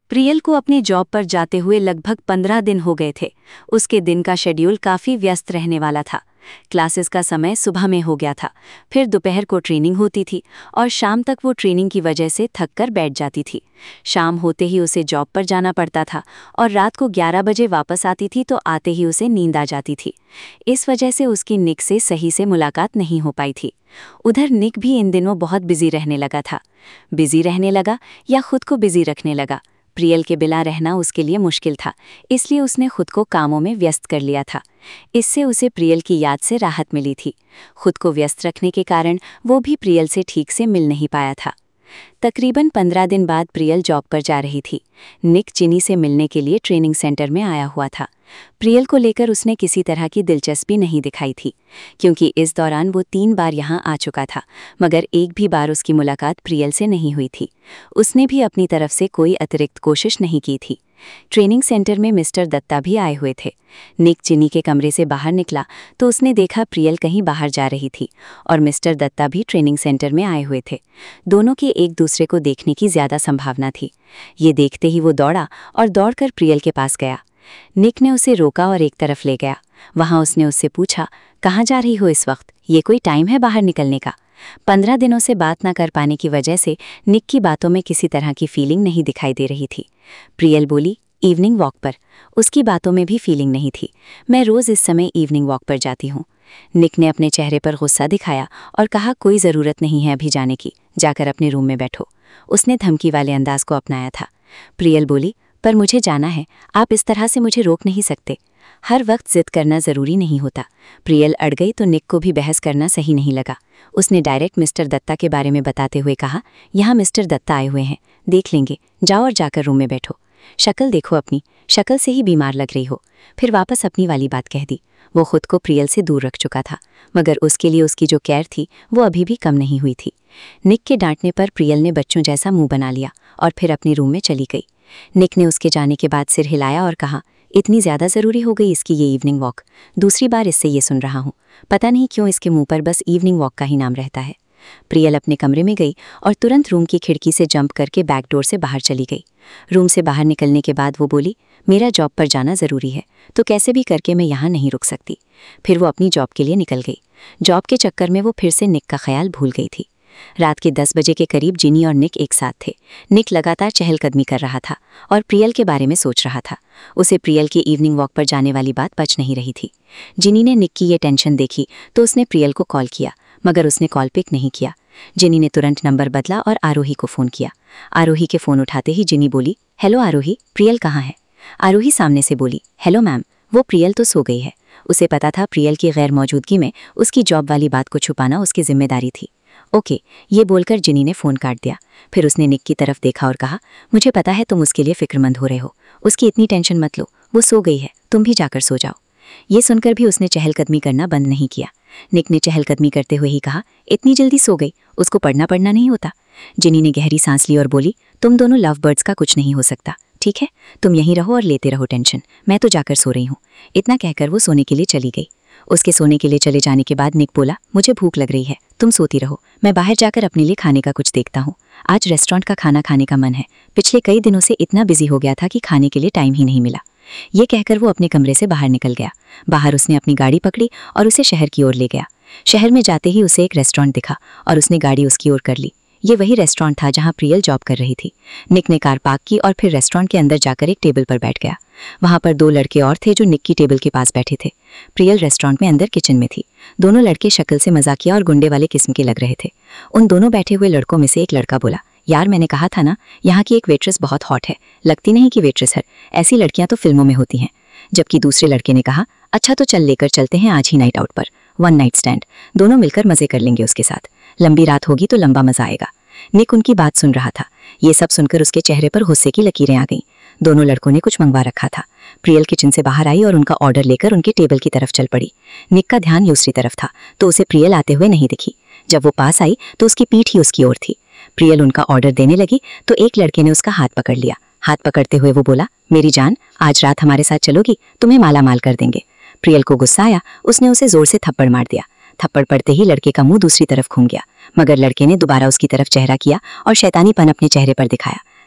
प्रियल को अपनी जॉब पर जाते हुए लगभग 15 दिन हो गए थे। उसके दिन का शेड्यूल काफ़ी व्यस्त रहने वाला था। क्लासेस का समय सुबह में हो गया था, फिर दोपहर को ट्रेनिंग होती थी और शाम तक वो ट्रेनिंग की वजह से थक कर बैठ जाती थी। शाम होते ही उसे जॉब पर जाना पड़ता था और रात को 11 बजे वापस आती थी तो आते ही उसे नींद आ जाती थी। इस वजह से उसकी निक से सही से मुलाकात नहीं हो पाई थी। उधर निक भी इन दिनों बहुत बिजी रहने लगा था। बिजी रहने लगा या खुद को बिजी रखने लगा। प्रियल के बिना रहना उसके लिए मुश्किल था, इसलिए उसने खुद को कामों में व्यस्त कर लिया था। इससे उसे प्रियल की याद से राहत मिली थी। खुद को व्यस्त रखने के कारण वो भी प्रियल से ठीक से मिल नहीं पाया था। तकरीबन 15 दिन बाद प्रियल जॉब पर जा रही थी। निक जिनी से मिलने के लिए ट्रेनिंग सेंटर में आया हुआ था। प्रियल को लेकर उसने किसी तरह की दिलचस्पी नहीं दिखाई थी, क्योंकि इस दौरान वो 3 बार यहाँ आ चुका था, मगर एक भी बार उसकी मुलाकात प्रियल से नहीं हुई थी। उसने भी अपनी तरफ से कोई अतिरिक्त कोशिश नहीं की थी। ट्रेनिंग सेंटर में मिस्टर दत्ता भी आए हुए थे। निक जिनी के कमरे से बाहर निकला तो उसने देखा प्रियल कहीं बाहर जा रही थी और मिस्टर दत्ता भी ट्रेनिंग सेंटर में आए हुए थे। दोनों के एक दूसरे को देखने की ज्यादा संभावना थी। ये देखते ही वो दौड़ा और दौड़कर प्रियल के पास गया। निक ने उसे रोका और एक तरफ ले गया। वहां उसने उससे पूछा, कहाँ जा रही हो इस वक्त? ये कोई टाइम है बाहर निकलने का? 15 दिनों से बात न कर पाने की वजह से निक की बातों में किसी तरह की फीलिंग नहीं दिखाई दे रही थी। प्रियल बोली, इवनिंग वॉक पर। उसकी बातों में भी फीलिंग नहीं थी। मैं रोज इस समय इवनिंग वॉक पर जाती हूँ। निक ने अपने चेहरे पर गुस्सा दिखाया और कहा, कोई ज़रूरत नहीं है अभी जाने की, जाकर अपने रूम में बैठो। उसने धमकी वाले अंदाज को अपनाया था। प्रियल बोली, पर मुझे जाना है, आप इस तरह से मुझे रोक नहीं सकते। हर वक्त जिद करना ज़रूरी नहीं होता। प्रियल अड़ गई तो निक को भी बहस करना सही नहीं लगा। उसने डायरेक्ट मिस्टर दत्ता के बारे में बताते हुए कहा, यहाँ मिस्टर दत्ता आए हुए हैं, देख लेंगे, जाओ और जाकर रूम में बैठो। शक्ल देखो अपनी, शक्ल से ही बीमार लग रही हो। फिर वापस अपनी वाली बात कह दी। वो खुद को प्रियल से दूर रख चुका था, मगर उसके लिए उसकी जो केयर थी वो अभी भी कम नहीं हुई थी। निक के डांटने पर प्रियल ने बच्चों जैसा मुंह बना लिया और फिर अपने रूम में चली गई। निक ने उसके जाने के बाद सिर हिलाया और कहा, इतनी ज़्यादा ज़रूरी हो गई इसकी ये इवनिंग वॉक? दूसरी बार इससे ये सुन रहा हूँ। पता नहीं क्यों इसके मुंह पर बस इवनिंग वॉक का ही नाम रहता है। प्रियल अपने कमरे में गई और तुरंत रूम की खिड़की से जंप करके बैक डोर से बाहर चली गई। रूम से बाहर निकलने के बाद वो बोली, मेरा जॉब पर जाना ज़रूरी है, तो कैसे भी करके मैं यहाँ नहीं रुक सकती। फिर वो अपनी जॉब के लिए निकल गई। जॉब के चक्कर में वो फिर से निक का ख्याल भूल गई थी। रात के 10 बजे के करीब जिनी और निक एक साथ थे। निक लगातार चहलकदमी कर रहा था और प्रियल के बारे में सोच रहा था। उसे प्रियल की इवनिंग वॉक पर जाने वाली बात पच नहीं रही थी। जिनी ने निक की ये टेंशन देखी तो उसने प्रियल को कॉल किया, मगर उसने कॉल पिक नहीं किया। जिनी ने तुरंत नंबर बदला और आरोही को फ़ोन किया। आरोही के फ़ोन उठाते ही जिनी बोली, हेलो आरोही, प्रियल कहाँ है? आरोही सामने से बोली, हेलो मैम, वो प्रियल तो सो गई है। उसे पता था प्रियल की गैर मौजूदगी में उसकी जॉब वाली बात को छुपाना उसकी जिम्मेदारी थी। ओके, ये बोलकर जिनी ने फ़ोन काट दिया। फिर उसने निक की तरफ देखा और कहा, मुझे पता है तुम उसके लिए फ़िक्रमंद हो रहे हो, उसकी इतनी टेंशन मत लो, वो सो गई है, तुम भी जाकर सो जाओ। ये सुनकर भी उसने चहलकदमी करना बंद नहीं किया। निक ने चहलकदमी करते हुए ही कहा, इतनी जल्दी सो गई, उसको पढ़ना नहीं होता? जिनी ने गहरी सांस ली और बोली, तुम दोनों लव बर्ड्स का कुछ नहीं हो सकता, ठीक है? तुम यहीं रहो और लेते रहो टेंशन, मैं तो जाकर सो रही हूँ। इतना कहकर वो सोने के लिए चली गई। उसके सोने के लिए चले जाने के बाद निक बोला, मुझे भूख लग रही है, तुम सोती रहो, मैं बाहर जाकर अपने लिए खाने का कुछ देखता हूँ। आज रेस्टोरेंट का खाना खाने का मन है। पिछले कई दिनों से इतना बिजी हो गया था कि खाने के लिए टाइम ही नहीं मिला। ये कहकर वो अपने कमरे से बाहर निकल गया। बाहर उसने अपनी गाड़ी पकड़ी और उसे शहर की ओर ले गया। शहर में जाते ही उसे एक रेस्टोरेंट दिखा और उसने गाड़ी उसकी ओर कर ली। ये वही रेस्टोरेंट था जहां प्रियल जॉब कर रही थी। निक ने कार पार्क की और फिर रेस्टोरेंट के अंदर जाकर एक टेबल पर बैठ गया। वहां पर 2 लड़के और थे जो निक की टेबल के पास बैठे थे। प्रियल रेस्टोरेंट में अंदर किचन में थी। दोनों लड़के शक्ल से मजाकिया और गुंडे वाले किस्म के लग रहे थे। उन दोनों बैठे हुए लड़कों में से एक लड़का बोला, यार मैंने कहा था ना, यहाँ की एक वेट्रेस बहुत हॉट है, लगती नहीं कि वेट्रेस है, ऐसी लड़कियां तो फिल्मों में होती हैं। जबकि दूसरे लड़के ने कहा, अच्छा तो चल लेकर चलते हैं आज ही नाइट आउट पर, 1 नाइट स्टैंड, दोनों मिलकर मजे कर लेंगे उसके साथ, लंबी रात होगी तो लंबा मजा आएगा। निक उनकी बात सुन रहा था। ये सब सुनकर उसके चेहरे पर गुस्से की लकीरें आ गईं। दोनों लड़कों ने कुछ मंगवा रखा था। प्रियल किचन से बाहर आई और उनका ऑर्डर लेकर उनके टेबल की तरफ चल पड़ी। निक का ध्यान दूसरी तरफ था तो उसे प्रियल आते हुए नहीं दिखी। जब वो पास आई तो उसकी पीठ ही उसकी ओर थी। प्रियल उनका ऑर्डर देने लगी तो एक लड़के ने उसका हाथ पकड़ लिया। हाथ पकड़ते हुए वो बोला, मेरी जान, आज रात हमारे साथ चलोगी, तुम्हें माला माल कर देंगे। प्रियल को गुस्सा आया, उसने उसे जोर से थप्पड़ मार दिया। थप्पड़ पड़ते ही लड़के का मुंह दूसरी तरफ घूम गया, मगर लड़के ने दोबारा उसकी तरफ चेहरा किया और शैतानीपन अपने चेहरे पर दिखाया।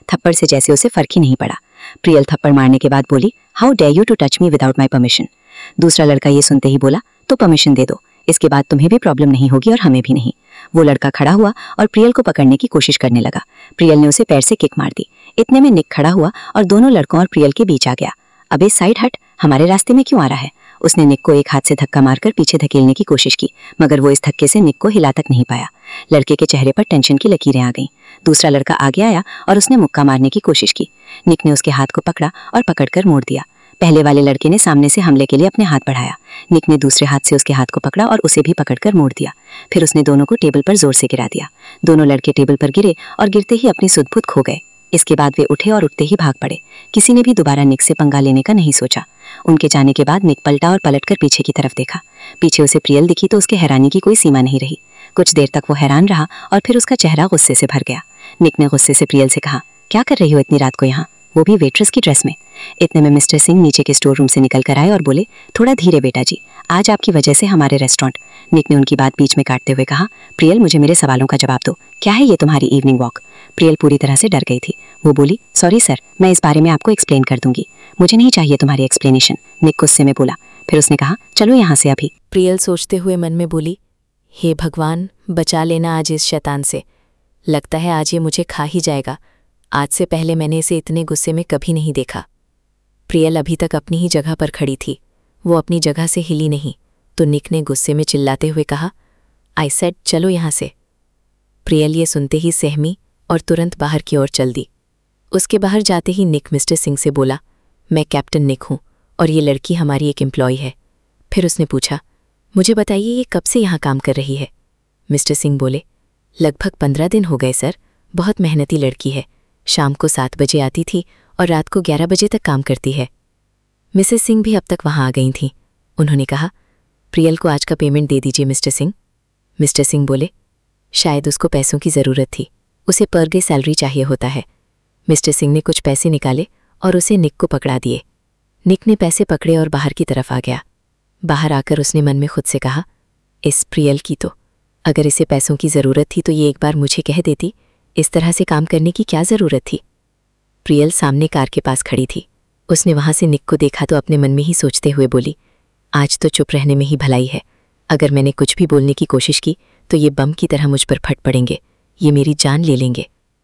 थप्पड़ से जैसे उसे फर्क ही नहीं पड़ा। प्रियल थप्पड़ मारने के बाद बोली, how dare you to touch me without my permission. दूसरा लड़का ये सुनते ही बोला, तो परमिशन दे दो, इसके बाद तुम्हें भी प्रॉब्लम नहीं होगी और हमें भी नहीं। वो लड़का खड़ा हुआ और प्रियल को पकड़ने की कोशिश करने लगा। प्रियल ने उसे पैर से किक मार दी। इतने में निक खड़ा हुआ और दोनों लड़कों और प्रियल के बीच आ गया। अबे साइड हट, हमारे रास्ते में क्यों आ रहा है। उसने निक को एक हाथ से धक्का मारकर पीछे धकेलने की कोशिश की, मगर वो इस धक्के से निक को हिला तक नहीं पाया। लड़के के चेहरे पर टेंशन की लकीरें आ गईं। दूसरा लड़का आगे आया और उसने मुक्का मारने की कोशिश की। निक ने उसके हाथ को पकड़ा और पकड़कर मोड़ दिया। पहले वाले लड़के ने सामने से हमले के लिए अपने हाथ बढ़ाया। निक ने दूसरे हाथ से उसके हाथ को पकड़ा और उसे भी पकड़कर मोड़ दिया। फिर उसने दोनों को टेबल पर जोर से गिरा दिया। दोनों लड़के टेबल पर गिरे और गिरते ही अपनी सुध-बुध खो गए। इसके बाद वे उठे और उठते ही भाग पड़े। किसी ने भी दोबारा निक से पंगा लेने का नहीं सोचा। उनके जाने के बाद निक पलटा और पलटकर पीछे की तरफ देखा। पीछे उसे प्रियल दिखी तो उसके हैरानी की कोई सीमा नहीं रही। कुछ देर तक वो हैरान रहा और फिर उसका चेहरा गुस्से से भर गया। निक ने गुस्से से प्रियल से कहा, क्या कर रही हो इतनी रात को यहाँ, वो भी वेट्रेस की ड्रेस में। इतने में मिस्टर सिंह नीचे के स्टोर रूम से निकल कर आए और बोले, थोड़ा धीरे बेटा जी, आज आपकी वजह से हमारे रेस्टोरेंट। निक ने उनकी बात बीच में काटते हुए कहा, प्रियल मुझे मेरे सवालों का जवाब दो, क्या है ये तुम्हारी इवनिंग वॉक। प्रियल पूरी तरह से डर गई थी। वो बोली, सॉरी सर, मैं इस बारे में आपको एक्सप्लेन कर दूंगी, मुझे नहीं चाहिए तुम्हारी एक्सप्लेनेशन। निक गुस्से में बोला। फिर उसने कहा, चलो यहाँ से अभी। प्रियल सोचते हुए मन में बोली, हे भगवान, बचा लेना आज इस शैतान से। लगता है आज ये मुझे खा ही जाएगा। आज से पहले मैंने इसे इतने गुस्से में कभी नहीं देखा। प्रियल अभी तक अपनी ही जगह पर खड़ी थी। वो अपनी जगह से हिली नहीं तो निक ने गुस्से में चिल्लाते हुए कहा, आई सेड चलो यहाँ से। प्रियल ये सुनते ही सहमी और तुरंत बाहर की ओर चल दी। उसके बाहर जाते ही निक मिस्टर सिंह से बोला, मैं कैप्टन निक हूँ और ये लड़की हमारी एक एम्प्लॉय है। फिर उसने पूछा, मुझे बताइए ये कब से यहाँ काम कर रही है। मिस्टर सिंह बोले, लगभग 15 दिन हो गए सर, बहुत मेहनती लड़की है। शाम को 7 बजे आती थी और रात को 11 बजे तक काम करती है। मिसेस सिंह भी अब तक वहाँ आ गई थीं। उन्होंने कहा, प्रियल को आज का पेमेंट दे दीजिए मिस्टर सिंह। मिस्टर सिंह बोले, शायद उसको पैसों की ज़रूरत थी, उसे पर डे सैलरी चाहिए होता है। मिस्टर सिंह ने कुछ पैसे निकाले और उसे निक को पकड़ा दिए। निक ने पैसे पकड़े और बाहर की तरफ आ गया। बाहर आकर उसने मन में खुद से कहा, इस प्रियल की तो, अगर इसे पैसों की ज़रूरत थी तो ये एक बार मुझे कह देती, इस तरह से काम करने की क्या ज़रूरत थी। प्रियल सामने कार के पास खड़ी थी। उसने वहाँ से निक को देखा तो अपने मन में ही सोचते हुए बोली, आज तो चुप रहने में ही भलाई है। अगर मैंने कुछ भी बोलने की कोशिश की तो ये बम की तरह मुझ पर फट पड़ेंगे, ये मेरी जान ले लेंगे।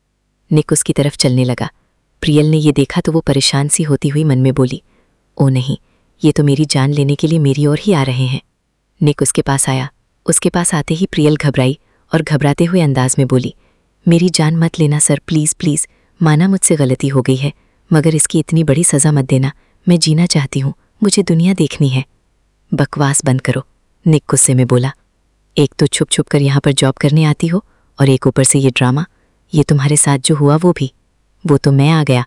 निक उसकी तरफ चलने लगा। प्रियल ने ये देखा तो वो परेशान सी होती हुई मन में बोली, ओ नहीं, ये तो मेरी जान लेने के लिए मेरी ओर ही आ रहे हैं। निक उसके पास आया। उसके पास आते ही प्रियल घबराई और घबराते हुए अंदाज में बोली, मेरी जान मत लेना सर, प्लीज़ प्लीज़, माना मुझसे गलती हो गई है, मगर इसकी इतनी बड़ी सज़ा मत देना। मैं जीना चाहती हूँ, मुझे दुनिया देखनी है। बकवास बंद करो, निक गुस्से में बोला। एक तो छुप छुप कर यहाँ पर जॉब करने आती हो और एक ऊपर से ये ड्रामा। ये तुम्हारे साथ जो हुआ वो तो मैं आ गया,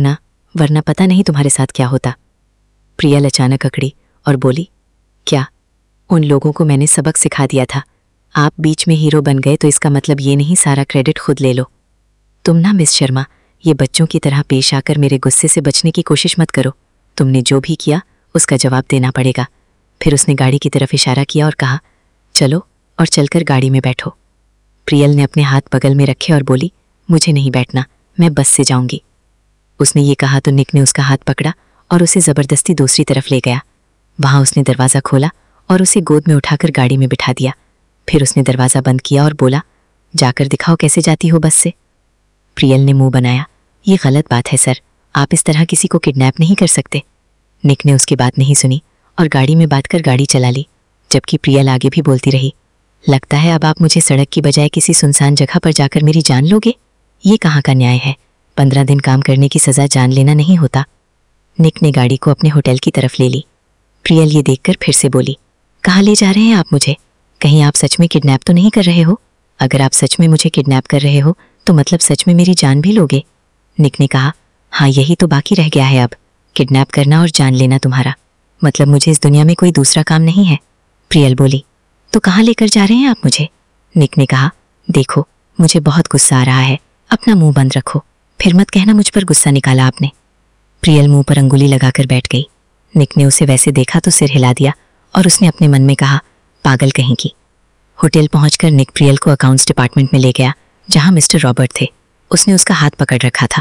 वरना पता नहीं तुम्हारे साथ क्या होता। प्रियल अचानक अकड़ी और बोली, क्या? उन लोगों को मैंने सबक सिखा दिया था। आप बीच में हीरो बन गए तो इसका मतलब ये नहीं सारा क्रेडिट खुद ले लो। तुम ना मिस शर्मा, ये बच्चों की तरह पेश आकर मेरे गुस्से से बचने की कोशिश मत करो। तुमने जो भी किया उसका जवाब देना पड़ेगा। फिर उसने गाड़ी की तरफ इशारा किया और कहा, चलो और चलकर गाड़ी में बैठो। प्रियल ने अपने हाथ बगल में रखे और बोली, मुझे नहीं बैठना, मैं बस से जाऊंगी। उसने ये कहा तो निक ने उसका हाथ पकड़ा और उसे ज़बरदस्ती दूसरी तरफ ले गया। वहाँ उसने दरवाज़ा खोला और उसे गोद में उठाकर गाड़ी में बिठा दिया। फिर उसने दरवाज़ा बंद किया और बोला, जाकर दिखाओ कैसे जाती हो बस से। प्रियल ने मुंह बनाया, ये गलत बात है सर, आप इस तरह किसी को किडनैप नहीं कर सकते। निक ने उसकी बात नहीं सुनी और गाड़ी में बांधकर गाड़ी चला ली, जबकि प्रियल आगे भी बोलती रही, लगता है अब आप मुझे सड़क की बजाय किसी सुनसान जगह पर जाकर मेरी जान लोगे। ये कहाँ का न्याय है? 15 दिन काम करने की सज़ा जान लेना नहीं होता। निक ने गाड़ी को अपने होटल की तरफ ले ली। प्रियल ये देखकर फिर से बोली, कहाँ ले जा रहे हैं आप मुझे? कहीं आप सच में किडनैप तो नहीं कर रहे हो? अगर आप सच में मुझे किडनैप कर रहे हो तो मतलब सच में मेरी जान भी लोगे। निक ने कहा, हाँ यही तो बाकी रह गया है अब, किडनैप करना और जान लेना तुम्हारा। मतलब मुझे इस दुनिया में कोई दूसरा काम नहीं है। प्रियल बोली, तो कहाँ लेकर जा रहे हैं आप मुझे? निक ने कहा, देखो मुझे बहुत गुस्सा आ रहा है, अपना मुंह बंद रखो, फिर मत कहना मुझ पर गुस्सा निकाला आपने। प्रियल मुंह पर अंगुली लगाकर बैठ गई। निक ने उसे वैसे देखा तो सिर हिला दिया और उसने अपने मन में कहा, पागल कहीं की। होटल पहुंचकर निक प्रियल को अकाउंट्स डिपार्टमेंट में ले गया, जहां मिस्टर रॉबर्ट थे। उसने उसका हाथ पकड़ रखा था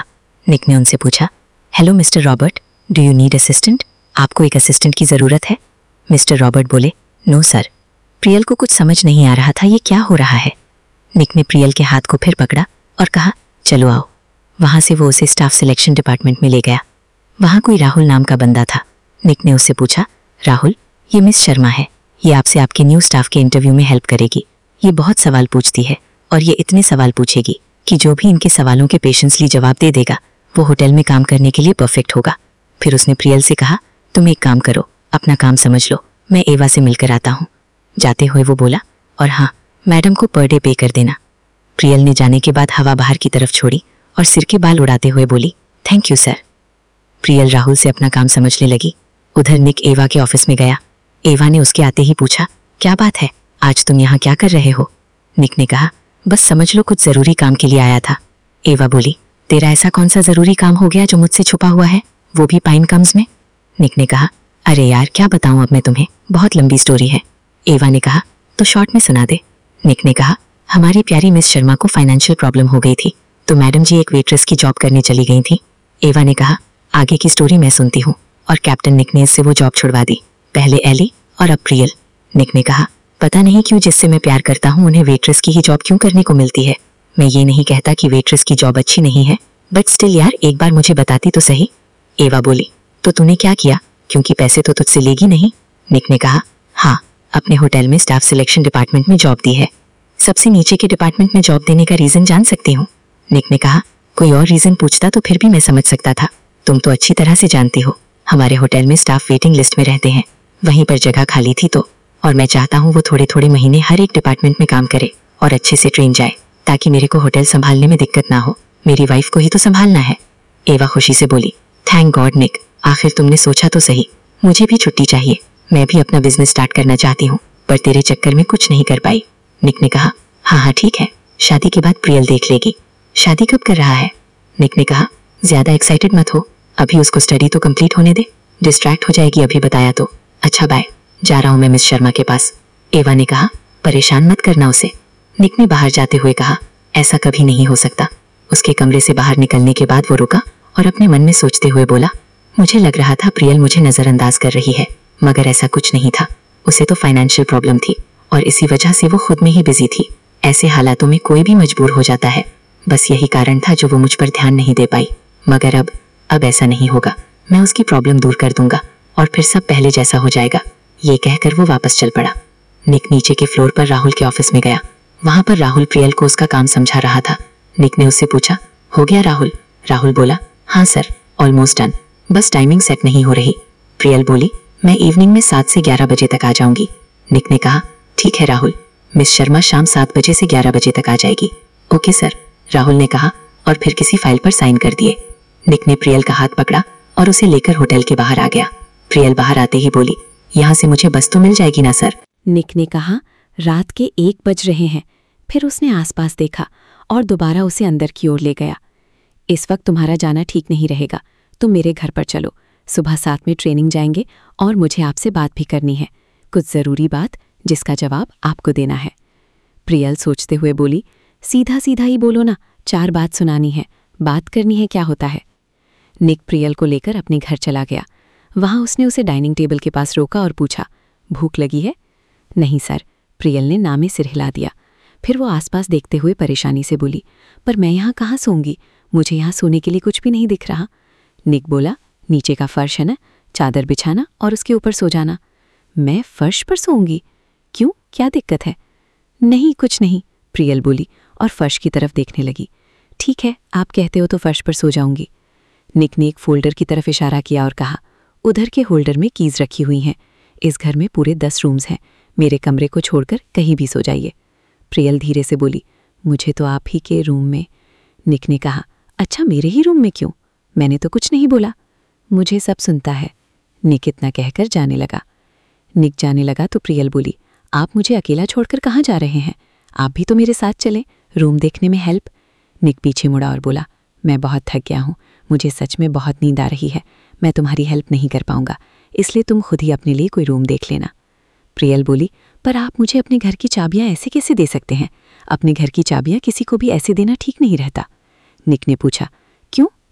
निक ने उनसे पूछा, hello mister Robert, do you need assistant? आपको एक असिस्टेंट की ज़रूरत है? मिस्टर रॉबर्ट बोले, नो सर। प्रियल को कुछ समझ नहीं आ रहा था ये क्या हो रहा है। निक ने प्रियल के हाथ को फिर पकड़ा और कहा, चलो आओ। वहाँ से वो उसे स्टाफ सिलेक्शन डिपार्टमेंट में ले गया। वहाँ कोई राहुल नाम का बंदा था। निक ने उससे पूछा, राहुल, ये मिस शर्मा है, ये आपसे आपके न्यू स्टाफ के इंटरव्यू में हेल्प करेगी। ये बहुत सवाल पूछती है और ये इतने सवाल पूछेगी कि जो भी इनके सवालों के पेशेंसली जवाब दे देगा वो होटल में काम करने के लिए परफेक्ट होगा। फिर उसने प्रियल से कहा, तुम एक काम करो, अपना काम समझ लो, मैं एवा से मिलकर आता हूँ। जाते हुए वो बोला, और हाँ, मैडम को पर डे पे कर देना। प्रियल ने जाने के बाद हवा बाहर की तरफ छोड़ी और सिर के बाल उड़ाते हुए बोली, thank you sir. Priyal Rahul से अपना काम समझने लगी। उधर निक एवा के ऑफिस में गया। एवा ने उसके आते ही पूछा, क्या बात है, आज तुम यहाँ क्या कर रहे हो? निक ने कहा, बस समझ लो कुछ ज़रूरी काम के लिए आया था। एवा बोली, तेरा ऐसा कौन सा ज़रूरी काम हो गया जो मुझसे छुपा हुआ है, वो भी पाइन कम्स में? निक ने कहा, अरे यार क्या बताऊँ अब मैं तुम्हें, बहुत लंबी स्टोरी है। एवा ने कहा, तो शॉर्ट में सुना दे। निक ने कहा, हमारी प्यारी मिस शर्मा को फाइनेंशियल प्रॉब्लम हो गई थी तो मैडम जी एक वेट्रेस की जॉब करने चली गई थी। एवा ने कहा, आगे की स्टोरी मैं सुनती हूँ। और कैप्टन निक ने इससे वो जॉब छुड़वा दी, पहले एली और अब प्रियल। निक ने कहा, पता नहीं क्यों जिससे मैं प्यार करता हूँ उन्हें वेट्रेस की ही जॉब क्यों करने को मिलती है। मैं ये नहीं कहता कि वेट्रेस की जॉब अच्छी नहीं है, बट स्टिल यार एक बार मुझे बताती तो सही। एवा बोली, तो तूने क्या किया, क्योंकि पैसे तो तुझसे लेगी नहीं? निक ने कहा, हाँ, अपने होटल में स्टाफ सिलेक्शन डिपार्टमेंट में जॉब दी है। सबसे नीचे के डिपार्टमेंट में जॉब देने का रीजन जान सकती हूँ? निक ने कहा, कोई और रीजन पूछता तो फिर भी मैं समझ सकता था, तुम तो अच्छी तरह से जानती हो हमारे होटल में स्टाफ वेटिंग लिस्ट में रहते हैं, वहीं पर जगह खाली थी तो, और मैं चाहता हूँ वो थोड़े थोड़े महीने हर एक डिपार्टमेंट में काम करे और अच्छे से ट्रेन जाए ताकि मेरे को होटल संभालने में दिक्कत ना हो, मेरी वाइफ को ही तो संभालना है। एवा खुशी से बोली, थैंक गॉड निक, आखिर तुमने सोचा तो सही, मुझे भी छुट्टी चाहिए, मैं भी अपना बिजनेस स्टार्ट करना चाहती हूँ पर तेरे चक्कर में कुछ नहीं कर पाई। निक ने कहा, हाँ हाँ ठीक है, शादी के बाद प्रियल देख लेगी। शादी कब कर रहा है? निक ने कहा, ज्यादा एक्साइटेड मत हो, अभी उसको स्टडी तो कंप्लीट होने दे, डिस्ट्रैक्ट हो जाएगी अभी बताया तो। अच्छा बाय, जा रहा हूँ मैं मिस शर्मा के पास। एवा ने कहा, परेशान मत करना उसे। निक ने बाहर जाते हुए कहा, ऐसा कभी नहीं हो सकता। उसके कमरे से बाहर निकलने के बाद वो रुका और अपने मन में सोचते हुए बोला, मुझे लग रहा था प्रियल मुझे नजरअंदाज कर रही है, मगर ऐसा कुछ नहीं था। उसे तो फाइनेंशियल प्रॉब्लम थी और इसी वजह से वो खुद में ही बिजी थी। ऐसे हालातों में कोई भी मजबूर हो जाता है, बस यही कारण था जो वो मुझ पर ध्यान नहीं दे पाई। मगर अब ऐसा नहीं होगा, मैं उसकी प्रॉब्लम दूर कर दूंगा और फिर सब पहले जैसा हो जाएगा। ये कहकर वो वापस चल पड़ा। निक नीचे के फ्लोर पर राहुल के ऑफिस में गया। वहां पर राहुल प्रियल को उसका काम समझा रहा था। निक ने उससे पूछा, हो गया राहुल? राहुल बोला, हाँ सर, ऑलमोस्ट डन, बस टाइमिंग सेट नहीं हो रही। प्रियल बोली, मैं इवनिंग में 7 से 11 बजे तक आ जाऊंगी। निक ने कहा, ठीक है राहुल, मिस शर्मा शाम 7 बजे से 11 बजे तक आ जाएगी। ओके सर, राहुल ने कहा और फिर किसी फाइल पर साइन कर दिए। निक ने प्रियल का हाथ पकड़ा और उसे लेकर होटल के बाहर आ गया। प्रियल बाहर आते ही बोली, यहाँ से मुझे बस तो मिल जाएगी ना सर? निक ने कहा, रात के 1 बज रहे हैं। फिर उसने आसपास देखा और दोबारा उसे अंदर की ओर ले गया। इस वक्त तुम्हारा जाना ठीक नहीं रहेगा, तुम मेरे घर पर चलो, सुबह 7 में ट्रेनिंग जाएंगे और मुझे आपसे बात भी करनी है, कुछ ज़रूरी बात जिसका जवाब आपको देना है। प्रियल सोचते हुए बोली, सीधा सीधा ही बोलो ना, 4 बात सुनानी है, बात करनी है क्या होता है। निक प्रियल को लेकर अपने घर चला गया। वहां उसने उसे डाइनिंग टेबल के पास रोका और पूछा, भूख लगी है? नहीं सर, प्रियल ने ना में सिर हिला दिया। फिर वो आसपास देखते हुए परेशानी से बोली, पर मैं यहाँ कहाँ सोऊंगी, मुझे यहाँ सोने के लिए कुछ भी नहीं दिख रहा। निक बोला, नीचे का फर्श है ना, चादर बिछाना और उसके ऊपर सो जाना। मैं फर्श पर सोऊंगी? क्यों, क्या दिक्कत है? नहीं कुछ नहीं, प्रियल बोली और फर्श की तरफ देखने लगी। ठीक है, आप कहते हो तो फर्श पर सो जाऊंगी। निक ने एक फोल्डर की तरफ इशारा किया और कहा, उधर के होल्डर में कीज रखी हुई हैं। इस घर में पूरे 10 रूम्स हैं, मेरे कमरे को छोड़कर कहीं भी सो जाइए। प्रियल धीरे से बोली, मुझे तो आप ही के रूम में। निक ने कहा, अच्छा मेरे ही रूम में क्यों? मैंने तो कुछ नहीं बोला। मुझे सब सुनता है। निक इतना कहकर जाने लगा। निक जाने लगा तो प्रियल बोली, आप मुझे अकेला छोड़कर कहाँ जा रहे हैं? आप भी तो मेरे साथ चलें, रूम देखने में हेल्प। निक पीछे मुड़ा और बोला, मैं बहुत थक गया हूँ, मुझे सच में बहुत नींद आ रही है, मैं तुम्हारी हेल्प नहीं कर पाऊंगा, इसलिए तुम खुद ही अपने लिए कोई रूम देख लेना। प्रियल बोली, पर आप मुझे अपने घर की चाबियां ऐसे कैसे दे सकते हैं? अपने घर की चाबियां किसी को भी ऐसे देना ठीक नहीं रहता। निक ने पूछा, क्यों,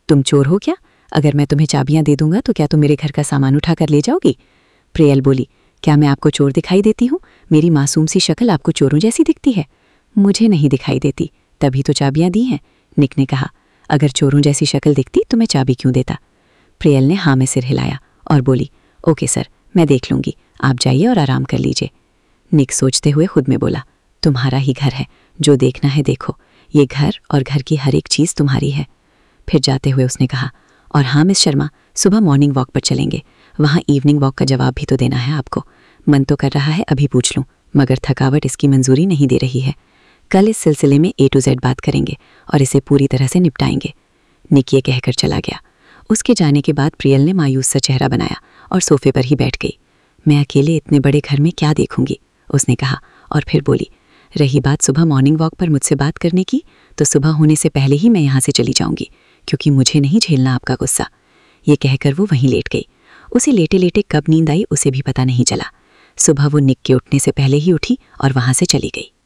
तुम चोर हो क्या? अगर मैं तुम्हें चाबियां दे दूंगा तो क्या तुम मेरे घर का सामान उठा कर ले जाओगी? प्रियल बोली, क्या मैं आपको चोर दिखाई देती हूँ? मेरी मासूम सी शक्ल आपको चोरों जैसी दिखती है? मुझे नहीं दिखाई देती, तभी तो चाबियां दी हैं। निक ने कहा, अगर चोरों जैसी शक्ल दिखती तो मैं चाबी क्यों देता? प्रियल ने हाँ में सिर हिलाया और बोली, ओके सर, मैं देख लूंगी, आप जाइए और आराम कर लीजिए। निक सोचते हुए खुद में बोला, तुम्हारा ही घर है, जो देखना है देखो, ये घर और घर की हर एक चीज़ तुम्हारी है। फिर जाते हुए उसने कहा, और हाँ मिस शर्मा, सुबह मॉर्निंग वॉक पर चलेंगे, वहाँ इवनिंग वॉक का जवाब भी तो देना है आपको। मन तो कर रहा है अभी पूछ लूँ, मगर थकावट इसकी मंजूरी नहीं दे रही है। कल इस सिलसिले में A to Z बात करेंगे और इसे पूरी तरह से निपटाएंगे। निक ये कहकर चला गया। उसके जाने के बाद प्रियल ने मायूस सा चेहरा बनाया और सोफे पर ही बैठ गई। मैं अकेले इतने बड़े घर में क्या देखूंगी, उसने कहा, और फिर बोली, रही बात सुबह मॉर्निंग वॉक पर मुझसे बात करने की, तो सुबह होने से पहले ही मैं यहाँ से चली जाऊंगी, क्योंकि मुझे नहीं झेलना आपका गुस्सा। ये कहकर वो वहीं लेट गई। उसे लेटे लेटे कब नींद आई उसे भी पता नहीं चला। सुबह वो निक के उठने से पहले ही उठी और वहाँ से चली गई।